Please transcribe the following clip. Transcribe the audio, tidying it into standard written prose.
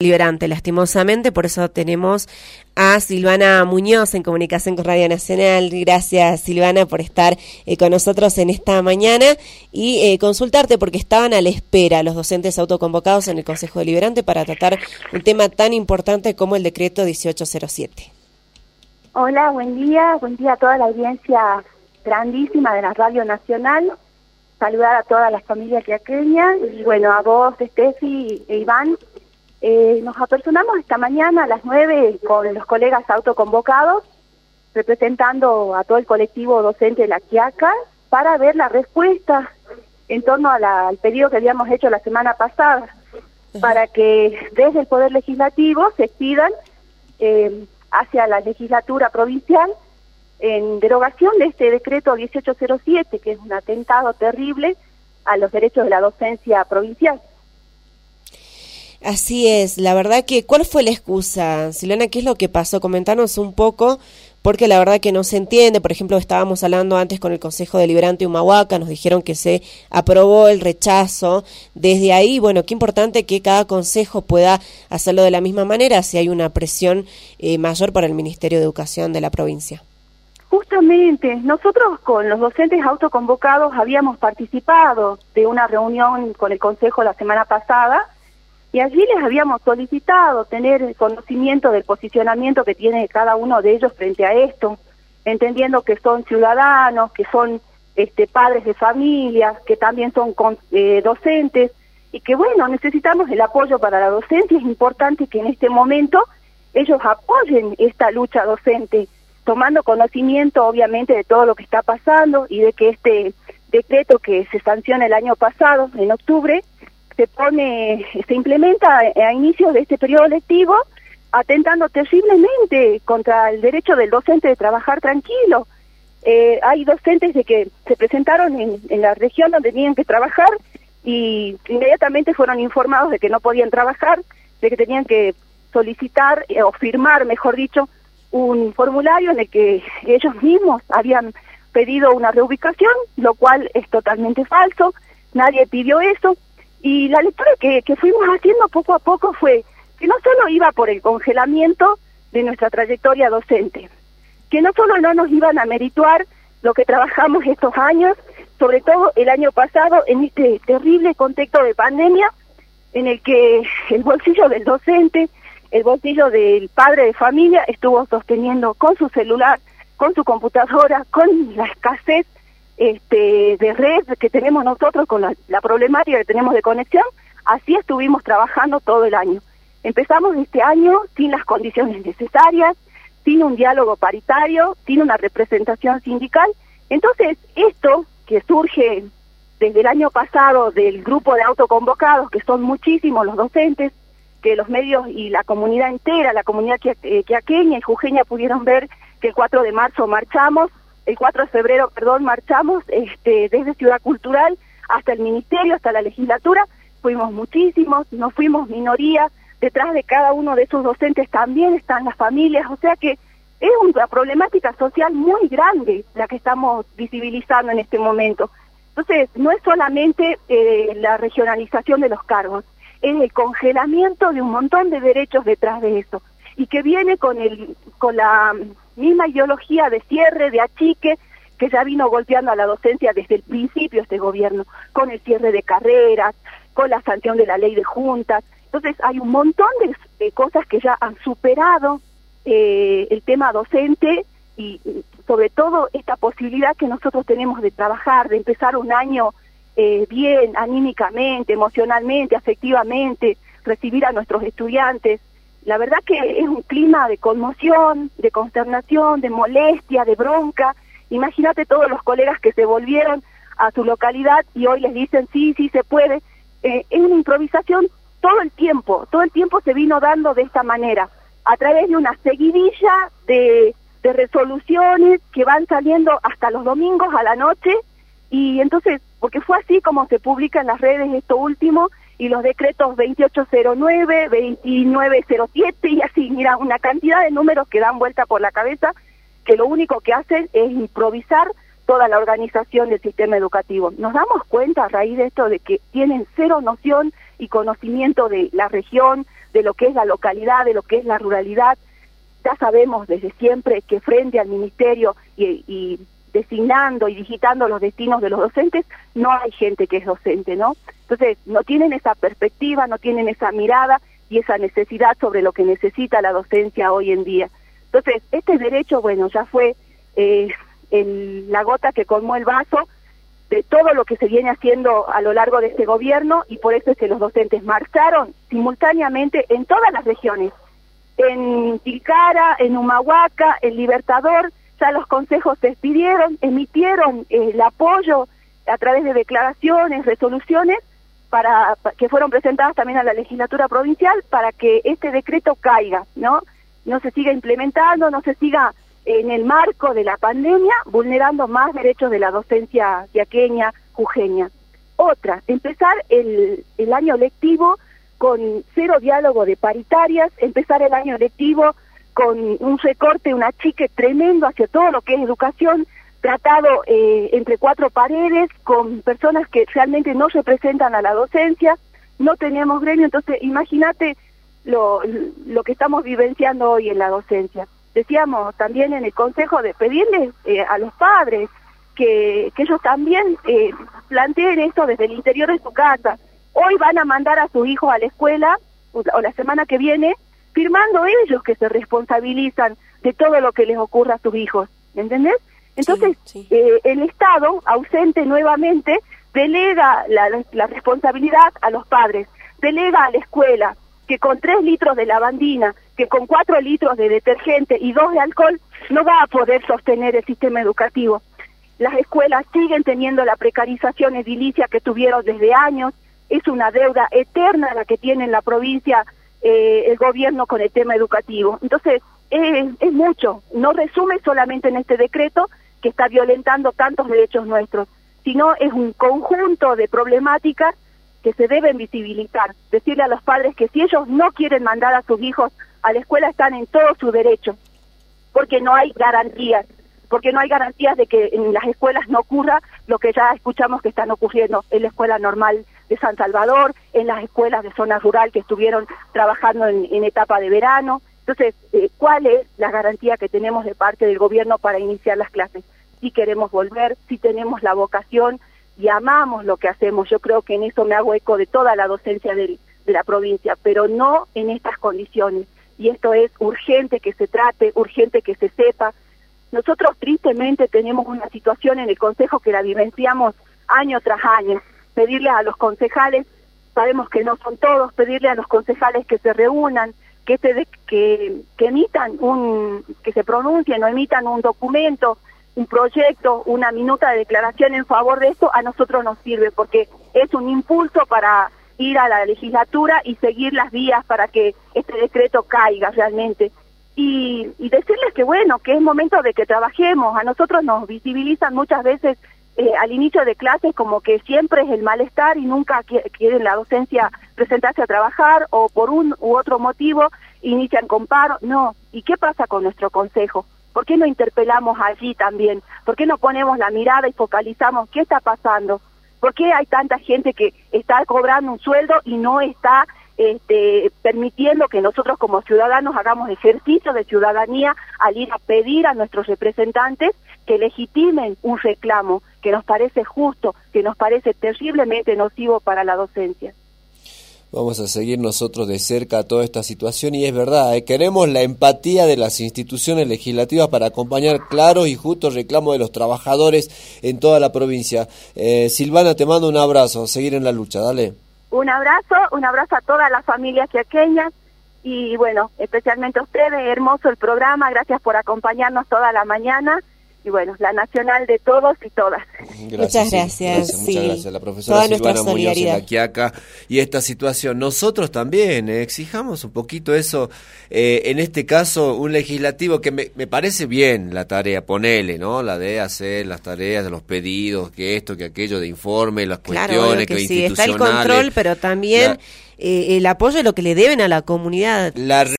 Liberante, lastimosamente, por eso tenemos a Silvana Muñoz en comunicación con Radio Nacional. Gracias, Silvana, por estar con nosotros en esta mañana y consultarte porque estaban a la espera los docentes autoconvocados en el Consejo Deliberante para tratar un tema tan importante como el decreto 1807. Hola, buen día a toda la audiencia grandísima de la Radio Nacional. Saludar a todas las familias quiaqueñas y bueno, a vos, Steffi e Iván. Nos apersonamos esta mañana a las 9 con los colegas autoconvocados, representando a todo el colectivo docente de La Quiaca, para ver la respuesta en torno al pedido que habíamos hecho la semana pasada, para que desde el Poder Legislativo se pidan hacia la legislatura provincial en derogación de este decreto 1807, que es un atentado terrible a los derechos de la docencia provincial. Así es, la verdad que, ¿cuál fue la excusa, Silvana? ¿Qué es lo que pasó? Comentanos un poco, porque la verdad que no se entiende. Por ejemplo, estábamos hablando antes con el Consejo Deliberante de Humahuaca, nos dijeron que se aprobó el rechazo. Desde ahí, bueno, qué importante que cada consejo pueda hacerlo de la misma manera, si hay una presión mayor para el Ministerio de Educación de la provincia. Justamente, nosotros con los docentes autoconvocados habíamos participado de una reunión con el Consejo la semana pasada, y allí les habíamos solicitado tener conocimiento del posicionamiento que tiene cada uno de ellos frente a esto, entendiendo que son ciudadanos, que son padres de familia, que también son docentes, y que bueno, necesitamos el apoyo para la docencia. Es importante que en este momento ellos apoyen esta lucha docente, tomando conocimiento obviamente de todo lo que está pasando y de que este decreto que se sanciona el año pasado, en octubre, se implementa a inicios de este periodo lectivo, atentando terriblemente contra el derecho del docente de trabajar tranquilo. Hay docentes de que se presentaron en la región donde tenían que trabajar y inmediatamente fueron informados de que no podían trabajar, de que tenían que solicitar o firmar, mejor dicho, un formulario en el que ellos mismos habían pedido una reubicación, lo cual es totalmente falso. Nadie pidió eso. Y la lectura que fuimos haciendo poco a poco fue que no solo iba por el congelamiento de nuestra trayectoria docente, que no solo no nos iban a merituar lo que trabajamos estos años, sobre todo el año pasado, en este terrible contexto de pandemia, en el que el bolsillo del docente, el bolsillo del padre de familia estuvo sosteniendo con su celular, con su computadora, con la escasez de red que tenemos nosotros, con la problemática que tenemos de conexión. Así estuvimos trabajando todo el año. Empezamos este año sin las condiciones necesarias, sin un diálogo paritario, sin una representación sindical. Entonces, esto que surge desde el año pasado del grupo de autoconvocados, que son muchísimos los docentes, que los medios y la comunidad entera, la comunidad quiaqueña y jujeña pudieron ver que el 4 de marzo marchamos, el 4 de febrero, marchamos desde Ciudad Cultural hasta el Ministerio, hasta la legislatura. Fuimos muchísimos, no fuimos minoría. Detrás de cada uno de esos docentes también están las familias, o sea que es una problemática social muy grande la que estamos visibilizando en este momento. Entonces, no es solamente la regionalización de los cargos, es el congelamiento de un montón de derechos detrás de eso, y que viene con la misma ideología de cierre, de achique, que ya vino golpeando a la docencia desde el principio este gobierno, con el cierre de carreras, con la sanción de la ley de juntas. Entonces hay un montón de cosas que ya han superado el tema docente, y sobre todo esta posibilidad que nosotros tenemos de trabajar, de empezar un año bien, anímicamente, emocionalmente, afectivamente, recibir a nuestros estudiantes. La verdad que es un clima de conmoción, de consternación, de molestia, de bronca. Imagínate todos los colegas que se volvieron a su localidad y hoy les dicen sí se puede. Es una improvisación todo el tiempo se vino dando de esta manera, a través de una seguidilla de resoluciones que van saliendo hasta los domingos a la noche, y entonces, porque fue así como se publica en las redes esto último, y los decretos 2809, 2907 y así, mira, una cantidad de números que dan vuelta por la cabeza, que lo único que hacen es improvisar toda la organización del sistema educativo. Nos damos cuenta a raíz de esto de que tienen cero noción y conocimiento de la región, de lo que es la localidad, de lo que es la ruralidad. Ya sabemos desde siempre que frente al ministerio y designando y digitando los destinos de los docentes, no hay gente que es docente, ¿no? Entonces, no tienen esa perspectiva, no tienen esa mirada y esa necesidad sobre lo que necesita la docencia hoy en día. Entonces, este derecho, bueno, ya fue la gota que colmó el vaso de todo lo que se viene haciendo a lo largo de este gobierno, y por eso es que los docentes marcharon simultáneamente en todas las regiones, en Tilcara, en Humahuaca, en Libertador. Ya los consejos se despidieron, emitieron el apoyo a través de declaraciones, resoluciones, para que fueron presentadas también a la legislatura provincial para que este decreto caiga, ¿no? No se siga implementando, no se siga en el marco de la pandemia vulnerando más derechos de la docencia yaqueña, jujeña. Otra, empezar el año lectivo con cero diálogo de paritarias, empezar el año lectivo con un recorte, un achique tremendo hacia todo lo que es educación, tratado entre cuatro paredes, con personas que realmente no representan a la docencia, no tenemos gremio. Entonces imagínate lo que estamos vivenciando hoy en la docencia. Decíamos también en el consejo de pedirles a los padres que ellos también planteen esto desde el interior de su casa. Hoy van a mandar a sus hijos a la escuela, o la semana que viene, firmando ellos que se responsabilizan de todo lo que les ocurra a sus hijos, ¿entendés? Entonces, sí. El Estado, ausente nuevamente, delega la responsabilidad a los padres, delega a la escuela, que con 3 litros de lavandina, que con 4 litros de detergente y 2 de alcohol, no va a poder sostener el sistema educativo. Las escuelas siguen teniendo la precarización edilicia que tuvieron desde años, es una deuda eterna la que tiene en la provincia el gobierno con el tema educativo. Entonces, es mucho, no resume solamente en este decreto que está violentando tantos derechos nuestros, sino es un conjunto de problemáticas que se deben visibilizar. Decirle a los padres que si ellos no quieren mandar a sus hijos a la escuela están en todo su derecho, porque no hay garantías, de que en las escuelas no ocurra lo que ya escuchamos que están ocurriendo en la escuela normal de San Salvador, en las escuelas de zona rural que estuvieron trabajando en etapa de verano. Entonces, ¿cuál es la garantía que tenemos de parte del gobierno para iniciar las clases? Si queremos volver, si tenemos la vocación y amamos lo que hacemos. Yo creo que en eso me hago eco de toda la docencia de la provincia, pero no en estas condiciones. Y esto es urgente que se trate, urgente que se sepa. Nosotros tristemente tenemos una situación en el Consejo que la vivenciamos año tras año. Pedirle a los concejales, sabemos que no son todos, pedirle a los concejales que se reúnan, que emitan que se pronuncien o emitan un documento, un proyecto, una minuta de declaración en favor de esto, a nosotros nos sirve porque es un impulso para ir a la legislatura y seguir las vías para que este decreto caiga realmente. Y decirles que bueno, que es momento de que trabajemos. A nosotros nos visibilizan muchas veces al inicio de clases como que siempre es el malestar y nunca quieren la docencia presentarse a trabajar o por un u otro motivo inician con paro. No, ¿y qué pasa con nuestro consejo? ¿Por qué no interpelamos allí también? ¿Por qué no ponemos la mirada y focalizamos qué está pasando? ¿Por qué hay tanta gente que está cobrando un sueldo y no está permitiendo que nosotros como ciudadanos hagamos ejercicio de ciudadanía al ir a pedir a nuestros representantes que legitimen un reclamo que nos parece justo, que nos parece terriblemente nocivo para la docencia? Vamos a seguir nosotros de cerca toda esta situación y es verdad, queremos la empatía de las instituciones legislativas para acompañar claros y justos reclamos de los trabajadores en toda la provincia. Silvana, te mando un abrazo, seguir en la lucha, dale. Un abrazo a todas las familias yaqueñas y bueno, especialmente a ustedes, hermoso el programa, gracias por acompañarnos toda la mañana. Y bueno, la nacional de todos y todas. Muchas gracias. Sí. Muchas gracias. La profesora Toda Silvana Muñoz en La Quiaca. Y esta situación, nosotros también exijamos un poquito eso. En este caso, un legislativo que me parece bien la tarea, ponele, ¿no? La de hacer las tareas de los pedidos, que esto, que aquello, de informe, las cuestiones, que sí, está el control, pero también el apoyo de lo que le deben a la comunidad.